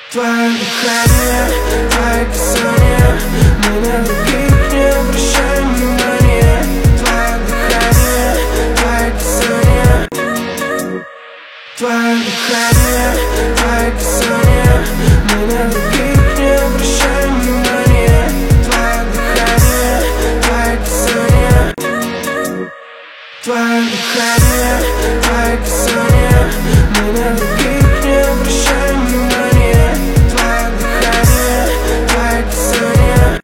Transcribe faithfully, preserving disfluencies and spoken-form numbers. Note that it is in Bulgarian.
Твое дыхание, твои касания, мы на других не обращаем